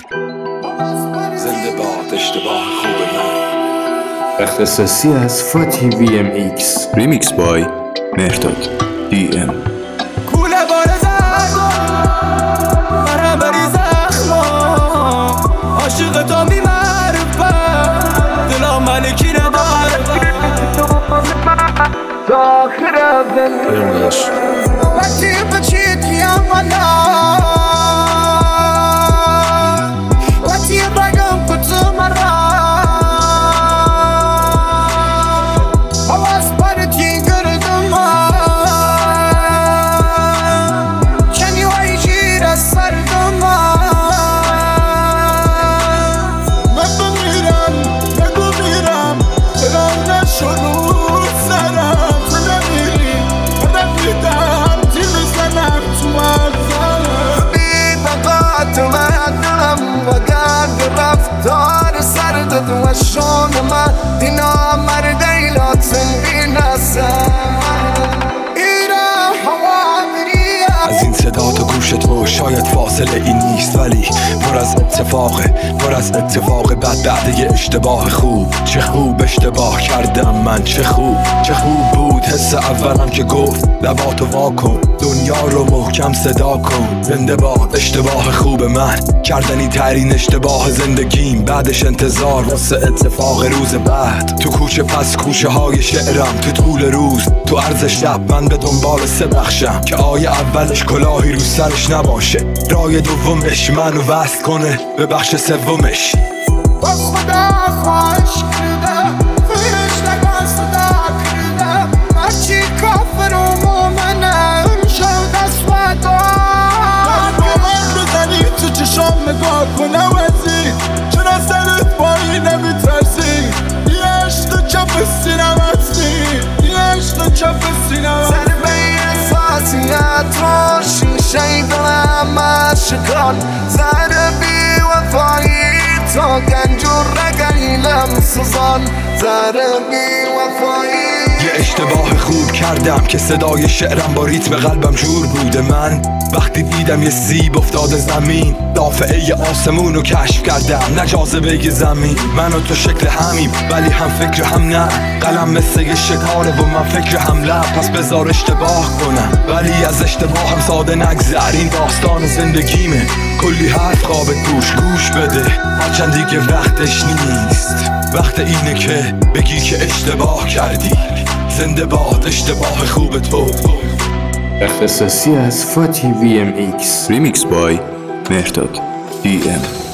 زنده باد اشتباه خوب من. اختصاصی از فاتی VMX. ریمیکس بای مهرداد DM. کوله بار درد مرم بری زخما عاشق تو میمرفت دلا ملکی نداره تا آخر بریم وقتی بچید یمانا وقتی بگم کتو مرا آواز پرتی گردم کنی وی جیر از سردم من بمیرم برام نشروع سرم تو نمیری من میدم تی میزنم تو مغزم بی بقات من دلم و گرد رفتار سردت و شون من دینا مرده لاتن بی نسم ایران هوا میریم از این صدا تا گوش تو شاید فاصله این نیست، ولی پر از اتفاق بعد یه اشتباه خوب. چه خوب اشتباه کردم من، چه خوب بود حس اولم که گفت لباتو وا کن، دنیا رو محکم صدا کن. زنده باد اشتباه خوب من، کردنی ترین اشتباه زندگیم. بعدش انتظار واسه اتفاق روز بعد. تو کوچه پس کوچه های شعرم، تو طول روز تو عرض شب من به دنبال سه بخشم که آیه اولش کلاهی رو سرش نباشه، رای دومش منو وصل کنه به بخش سومش. با خدا خواهش کردم فرشتگان صدا کردم هرچی کافر و مومنم شد از فدا با من بزنی تو چشام نگاه کنم ازی چرا سرت بایی نمیترسی یه عشق چپ سینم هستی یه عشق چپ سینم ضربه احساسیت رو شیشه دلم عشقان ضربی وفایی تو گنج و رگیلم سوزان ضربی وفایی. یه اشتباه خوب کردم که صدای شعرم با ریتم قلبم جور بوده. من وقتی دیدم یه سیب افتاده زمین، دافعه آسمون رو کشف کردم نه جاذبه زمین. من و تو شکل همیم ولی هم فکر هم نه، قلم مثل یه شکاره و من فکر هم لب. پس بذار اشتباه کنم ولی از اشتباه هم ساده نگذر، این داستان زندگیمه کلی حرف خوابت گوش بده هرچند دیگه وقتش نیست. وقت اینه که بگی که اشتباه کردی. زنده باد اشتباه خوب تو. اختصاصی از فاتی VMX. ریمیکس بای مهرداد DM.